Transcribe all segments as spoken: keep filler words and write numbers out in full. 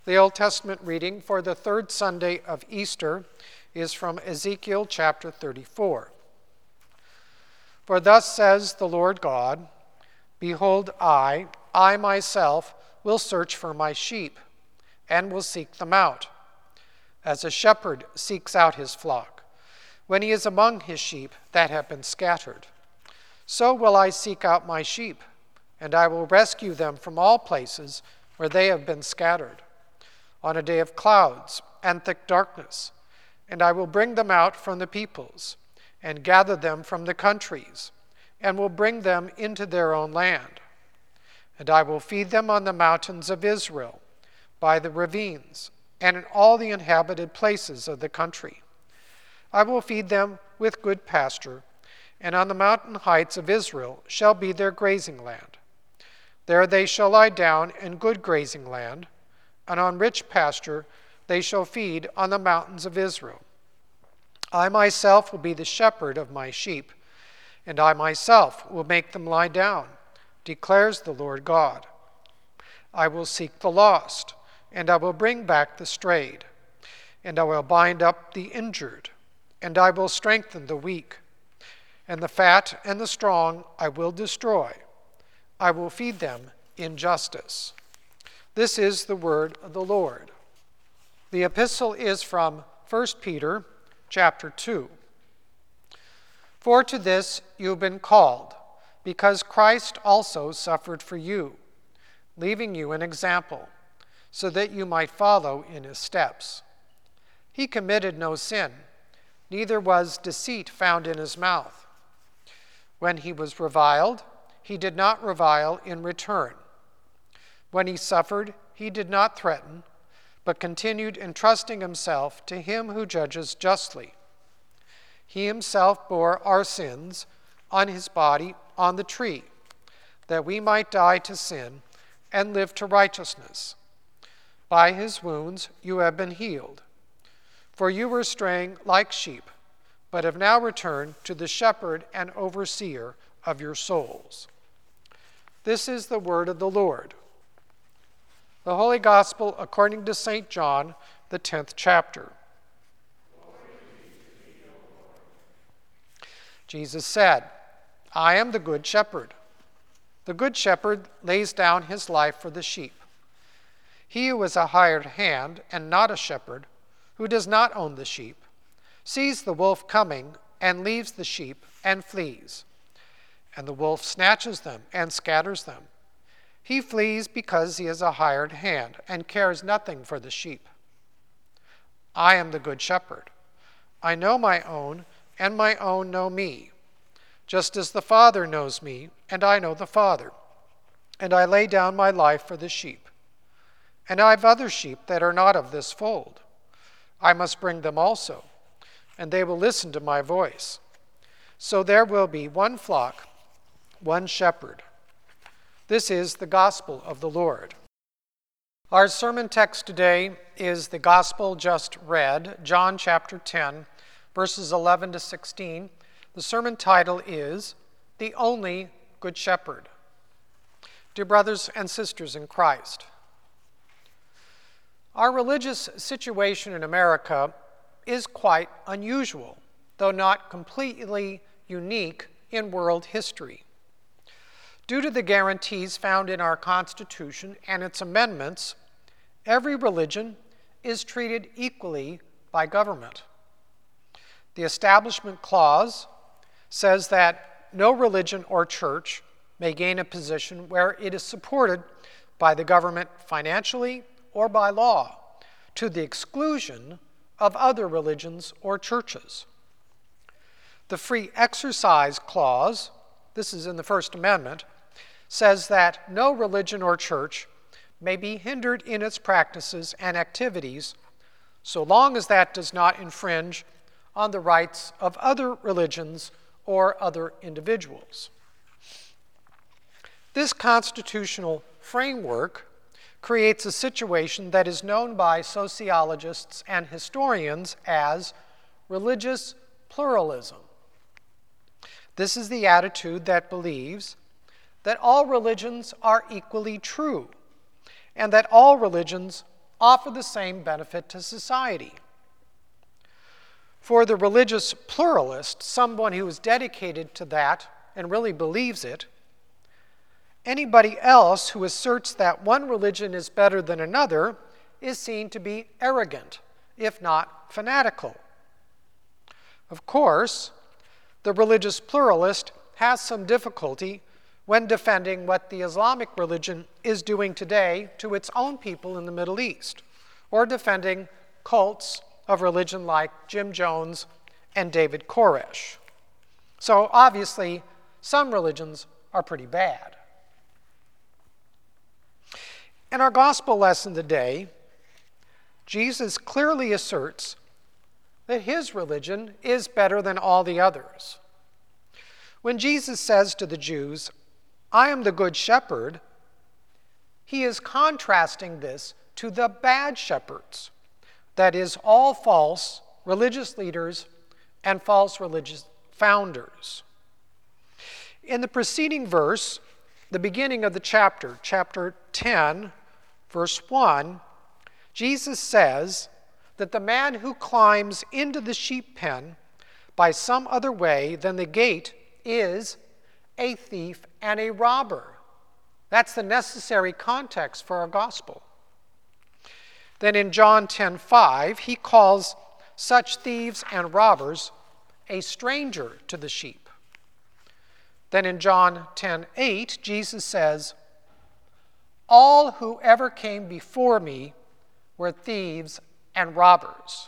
The Old Testament reading for the third Sunday of Easter is from Ezekiel chapter thirty-four. For thus says the Lord God, Behold, I, I myself, will search for my sheep, and will seek them out, as a shepherd seeks out his flock, when he is among his sheep that have been scattered. So will I seek out my sheep, and I will rescue them from all places where they have been scattered, on a day of clouds and thick darkness, and I will bring them out from the peoples, and gather them from the countries, and will bring them into their own land. And I will feed them on the mountains of Israel, by the ravines, and in all the inhabited places of the country. I will feed them with good pasture, and on the mountain heights of Israel shall be their grazing land. There they shall lie down in good grazing land, and on rich pasture they shall feed on the mountains of Israel. I myself will be the shepherd of my sheep, and I myself will make them lie down, declares the Lord God. I will seek the lost, and I will bring back the strayed, and I will bind up the injured, and I will strengthen the weak, and the fat and the strong I will destroy. I will feed them in justice. This is the word of the Lord. The epistle is from First Peter chapter two. For to this you have been called, because Christ also suffered for you, leaving you an example, so that you might follow in his steps. He committed no sin, neither was deceit found in his mouth. When he was reviled, he did not revile in return. When he suffered, he did not threaten, but continued entrusting himself to him who judges justly. He himself bore our sins on his body on the tree, that we might die to sin and live to righteousness. By his wounds you have been healed. For you were straying like sheep, but have now returned to the shepherd and overseer of your souls. This is the word of the Lord. The Holy Gospel according to Saint John, the tenth chapter. Jesus said, I am the good shepherd. The good shepherd lays down his life for the sheep. He who is a hired hand and not a shepherd, who does not own the sheep, sees the wolf coming and leaves the sheep and flees. And the wolf snatches them and scatters them. He flees because he is a hired hand and cares nothing for the sheep. I am the good shepherd. I know my own, and my own know me, just as the Father knows me, and I know the Father. And I lay down my life for the sheep. And I have other sheep that are not of this fold. I must bring them also, and they will listen to my voice. So there will be one flock, one shepherd. This is the gospel of the Lord. Our sermon text today is the gospel just read, John chapter ten, verses eleven to sixteen. The sermon title is The Only Good Shepherd. Dear brothers and sisters in Christ, our religious situation in America is quite unusual, though not completely unique in world history. Due to the guarantees found in our Constitution and its amendments, every religion is treated equally by government. The Establishment Clause says that no religion or church may gain a position where it is supported by the government financially or by law, to the exclusion of other religions or churches. The Free Exercise Clause, this is in the First Amendment, says that no religion or church may be hindered in its practices and activities so long as that does not infringe on the rights of other religions or other individuals. This constitutional framework creates a situation that is known by sociologists and historians as religious pluralism. This is the attitude that believes that all religions are equally true, and that all religions offer the same benefit to society. For the religious pluralist, someone who is dedicated to that and really believes it, anybody else who asserts that one religion is better than another is seen to be arrogant, if not fanatical. Of course, the religious pluralist has some difficulty when defending what the Islamic religion is doing today to its own people in the Middle East, or defending cults of religion like Jim Jones and David Koresh. So obviously, some religions are pretty bad. In our gospel lesson today, Jesus clearly asserts that his religion is better than all the others. When Jesus says to the Jews, "I am the good shepherd," he is contrasting this to the bad shepherds, that is, all false religious leaders and false religious founders. In the preceding verse, the beginning of the chapter, chapter ten, verse one, Jesus says that the man who climbs into the sheep pen by some other way than the gate is a thief and a robber. That's the necessary context for our gospel. Then in John ten five, he calls such thieves and robbers a stranger to the sheep. Then in John ten eight, Jesus says, "All who ever came before me were thieves and robbers."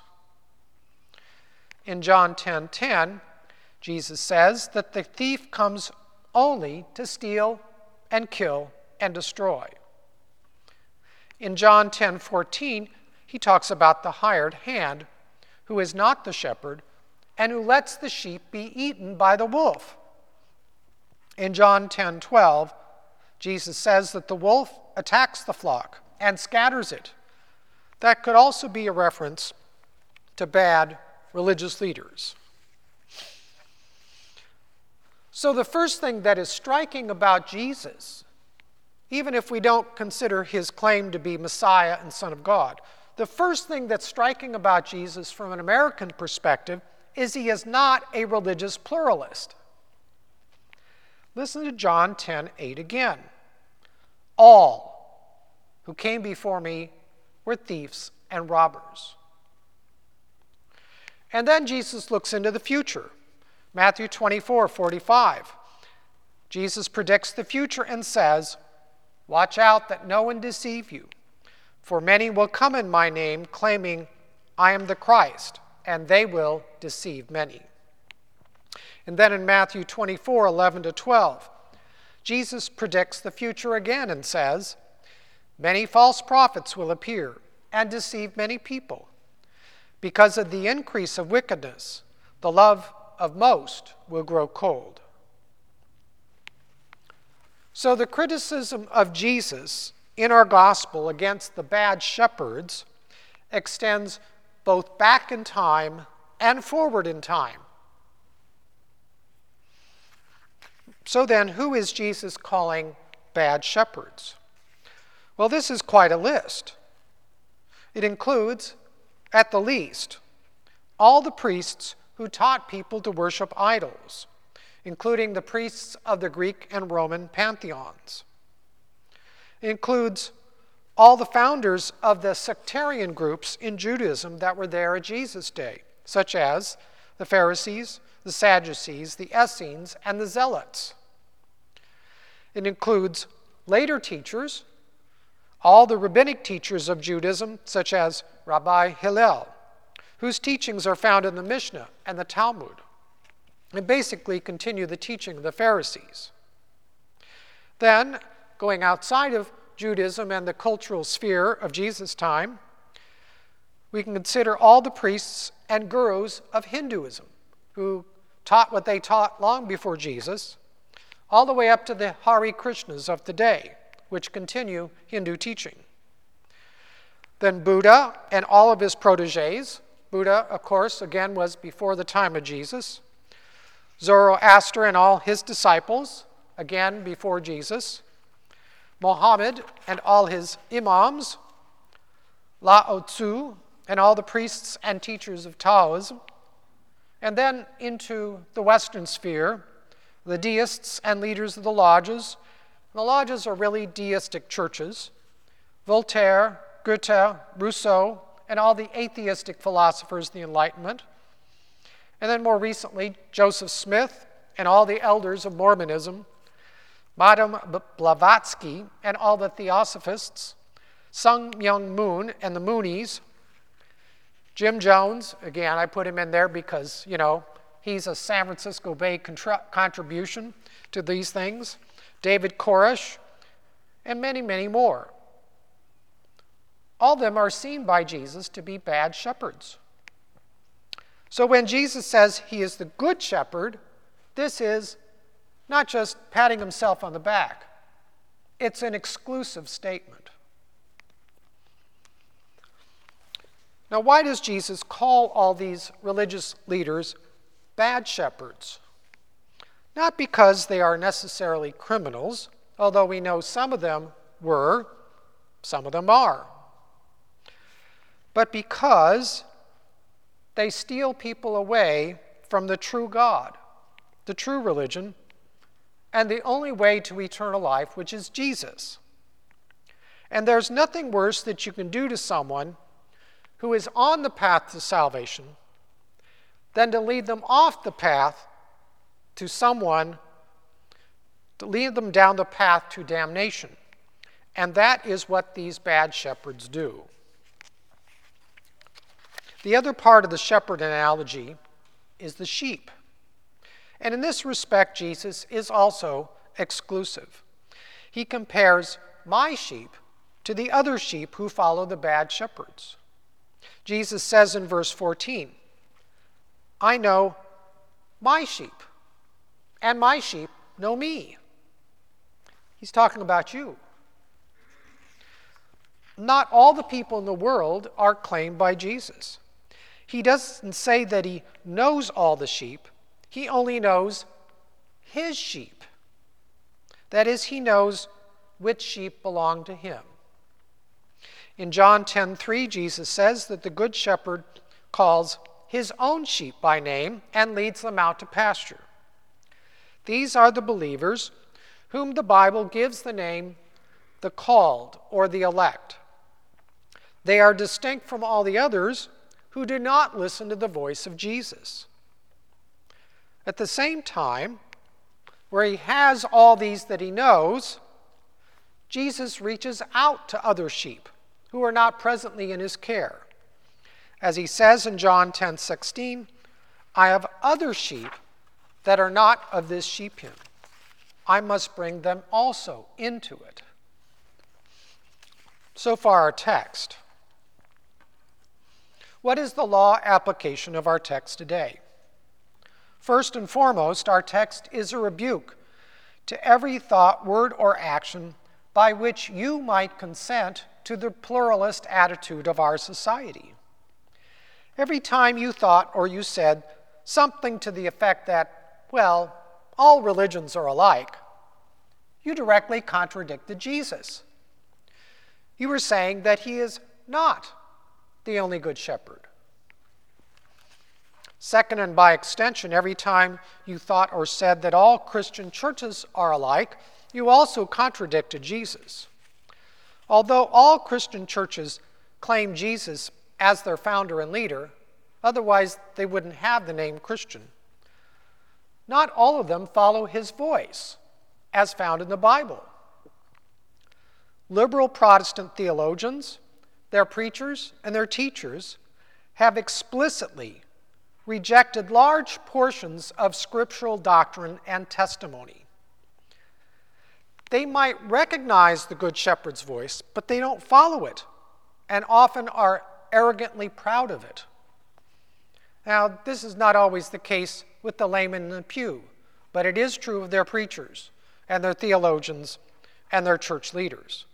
In John ten ten, Jesus says that the thief comes only to steal and kill and destroy. In John ten fourteen, he talks about the hired hand who is not the shepherd and who lets the sheep be eaten by the wolf. In John ten twelve, Jesus says that the wolf attacks the flock and scatters it. That could also be a reference to bad religious leaders. So the first thing that is striking about Jesus, even if we don't consider his claim to be Messiah and Son of God, the first thing that's striking about Jesus from an American perspective is he is not a religious pluralist. Listen to John ten eight again. "All who came before me were thieves and robbers." And then Jesus looks into the future. Matthew twenty-four forty-five. Jesus predicts the future and says, "Watch out that no one deceive you, for many will come in my name, claiming, 'I am the Christ,' and they will deceive many." And then in Matthew twenty-four eleven to twelve, Jesus predicts the future again and says, "Many false prophets will appear and deceive many people. Because of the increase of wickedness, the love of most will grow cold." So the criticism of Jesus in our gospel against the bad shepherds extends both back in time and forward in time. So then, who is Jesus calling bad shepherds? Well, this is quite a list. It includes, at the least, all the priests who taught people to worship idols, including the priests of the Greek and Roman pantheons. It includes all the founders of the sectarian groups in Judaism that were there at Jesus' day, such as the Pharisees, the Sadducees, the Essenes, and the Zealots. It includes later teachers, all the rabbinic teachers of Judaism, such as Rabbi Hillel, whose teachings are found in the Mishnah and the Talmud, and basically continue the teaching of the Pharisees. Then, going outside of Judaism and the cultural sphere of Jesus' time, we can consider all the priests and gurus of Hinduism, who taught what they taught long before Jesus, all the way up to the Hare Krishnas of today, which continue Hindu teaching. Then Buddha and all of his proteges. Buddha, of course, again, was before the time of Jesus. Zoroaster and all his disciples, again, before Jesus. Muhammad and all his imams. Lao Tzu, and all the priests and teachers of Taoism, and then into the Western sphere, the deists and leaders of the lodges. The lodges are really deistic churches. Voltaire, Goethe, Rousseau, and all the atheistic philosophers of the Enlightenment. And then more recently, Joseph Smith and all the elders of Mormonism, Madame Blavatsky and all the Theosophists, Sun Myung Moon and the Moonies, Jim Jones, again, I put him in there because, you know, he's a San Francisco Bay contra- contribution to these things, David Koresh, and many, many more. All of them are seen by Jesus to be bad shepherds. So when Jesus says he is the good shepherd, this is not just patting himself on the back. It's an exclusive statement. Now, why does Jesus call all these religious leaders bad shepherds? Not because they are necessarily criminals, although we know some of them were, some of them are, but because they steal people away from the true God, the true religion, and the only way to eternal life, which is Jesus. And there's nothing worse that you can do to someone who is on the path to salvation than to lead them off the path to someone, to lead them down the path to damnation. And that is what these bad shepherds do. The other part of the shepherd analogy is the sheep. And in this respect, Jesus is also exclusive. He compares my sheep to the other sheep who follow the bad shepherds. Jesus says in verse fourteen, I know my sheep, and my sheep know me. He's talking about you. Not all the people in the world are claimed by Jesus. He doesn't say that he knows all the sheep. He only knows his sheep. That is, he knows which sheep belong to him. In John ten three, Jesus says that the good shepherd calls his own sheep by name and leads them out to pasture. These are the believers whom the Bible gives the name the called or the elect. They are distinct from all the others who do not listen to the voice of Jesus. At the same time, where he has all these that he knows, Jesus reaches out to other sheep who are not presently in his care. As he says in John ten sixteen, I have other sheep that are not of this sheep pen. I must bring them also into it. So far our text. What is the law application of our text today? First and foremost, our text is a rebuke to every thought, word, or action by which you might consent to the pluralist attitude of our society. Every time you thought or you said something to the effect that, well, all religions are alike, you directly contradicted Jesus. You were saying that he is not the only good shepherd. Second, and by extension, every time you thought or said that all Christian churches are alike, you also contradicted Jesus. Although all Christian churches claim Jesus as their founder and leader, otherwise they wouldn't have the name Christian, not all of them follow his voice, as found in the Bible. Liberal Protestant theologians, their preachers, and their teachers have explicitly rejected large portions of scriptural doctrine and testimony. They might recognize the Good Shepherd's voice, but they don't follow it, and often are arrogantly proud of it. Now, this is not always the case with the layman in the pew, but it is true of their preachers and their theologians and their church leaders.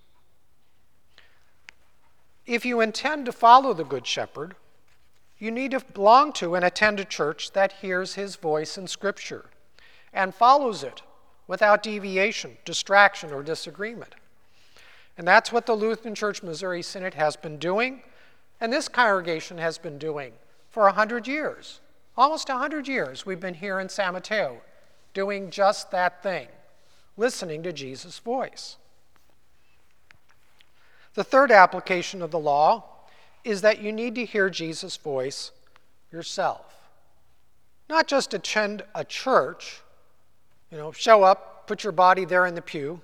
If you intend to follow the Good Shepherd, you need to belong to and attend a church that hears his voice in Scripture and follows it without deviation, distraction, or disagreement. And that's what the Lutheran Church Missouri Synod has been doing, and this congregation has been doing for a hundred years. Almost a hundred years we've been here in San Mateo doing just that thing, listening to Jesus' voice. The third application of the law is that you need to hear Jesus' voice yourself. Not just attend a church, you know, show up, put your body there in the pew.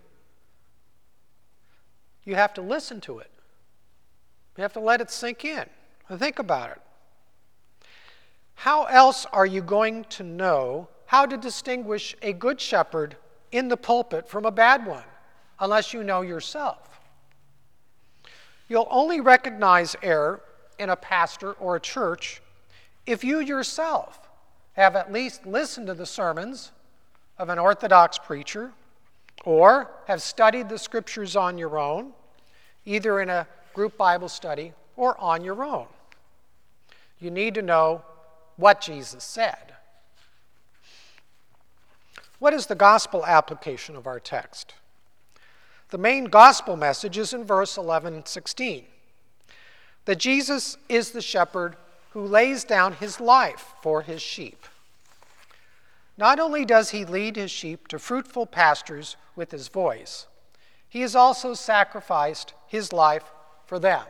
You have to listen to it. You have to let it sink in and think about it. How else are you going to know how to distinguish a good shepherd in the pulpit from a bad one unless you know yourself? You'll only recognize error in a pastor or a church if you yourself have at least listened to the sermons of an Orthodox preacher or have studied the scriptures on your own, either in a group Bible study or on your own. You need to know what Jesus said. What is the gospel application of our text? The main gospel message is in verse eleven sixteen, that Jesus is the shepherd who lays down his life for his sheep. Not only does he lead his sheep to fruitful pastures with his voice, he has also sacrificed his life for them.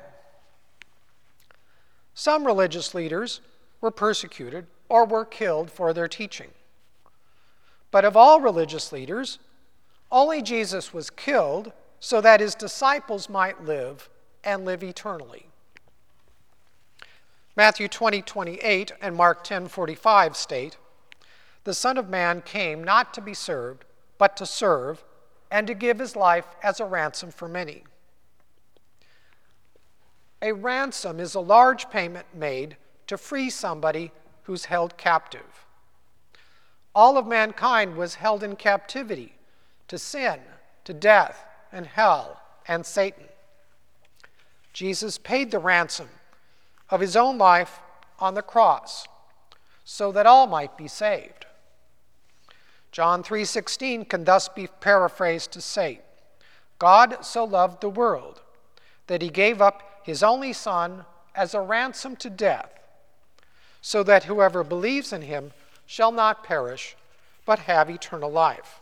Some religious leaders were persecuted or were killed for their teaching. But of all religious leaders, only Jesus was killed so that his disciples might live and live eternally. Matthew twenty twenty-eight and Mark ten forty-five state, "The Son of Man came not to be served, but to serve, and to give his life as a ransom for many." A ransom is a large payment made to free somebody who's held captive. All of mankind was held in captivity to sin, to death, and hell, and Satan. Jesus paid the ransom of his own life on the cross so that all might be saved. John three sixteen can thus be paraphrased to say, "God so loved the world that he gave up his only Son as a ransom to death, so that whoever believes in him shall not perish, but have eternal life."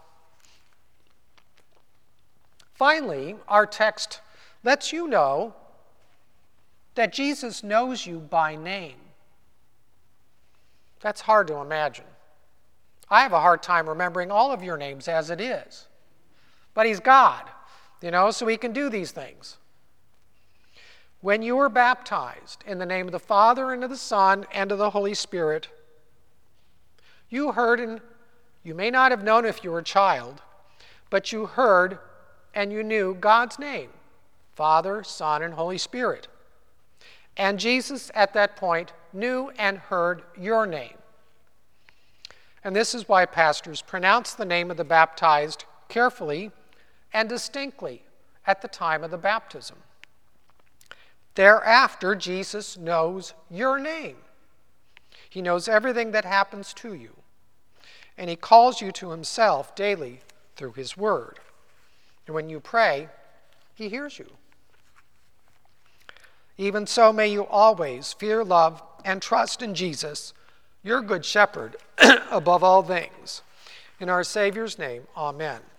Finally, our text lets you know that Jesus knows you by name. That's hard to imagine. I have a hard time remembering all of your names as it is. But he's God, you know, so he can do these things. When you were baptized in the name of the Father, and of the Son, and of the Holy Spirit, you heard, and you may not have known if you were a child, but you heard and you knew God's name, Father, Son, and Holy Spirit. And Jesus, at that point, knew and heard your name. And this is why pastors pronounce the name of the baptized carefully and distinctly at the time of the baptism. Thereafter, Jesus knows your name. He knows everything that happens to you. And he calls you to himself daily through his word. And when you pray, he hears you. Even so, may you always fear, love, and trust in Jesus, your good shepherd, above all things. In our Savior's name, amen.